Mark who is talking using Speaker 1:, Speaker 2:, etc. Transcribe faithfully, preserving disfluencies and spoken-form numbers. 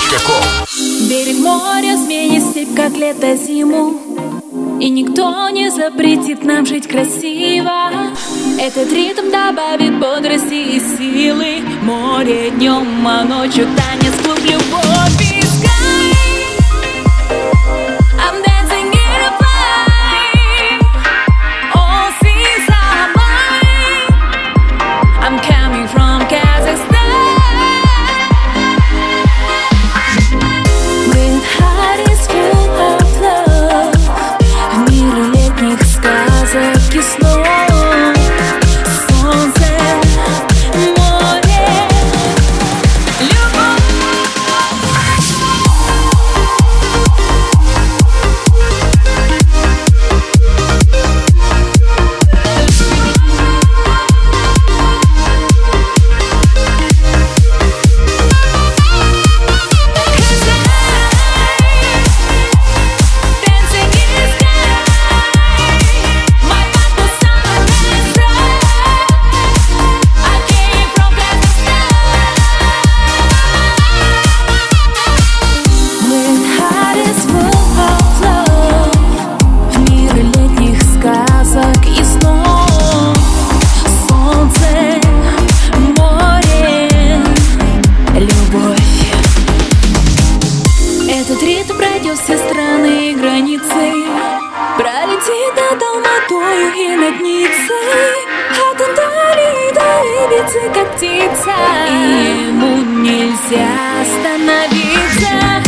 Speaker 1: точка ком.
Speaker 2: Берег моря сменит степь, как лето зиму, и никто не запретит нам жить красиво. Этот ритм добавит бодрости и силы. Море днем, а ночью танец, клуб, любовь и sky. I'm dancing in a fire. All seas are mine. I'm coming from Kazakhstan. With heart is full of love. В мире летних сказок и снов. Солнце, море, любовь. Этот ритм пройдет все страны и границы, пролетит над Алматою и над Ниццей, от Анталии до Ибицы, как птица, и ему нельзя остановиться.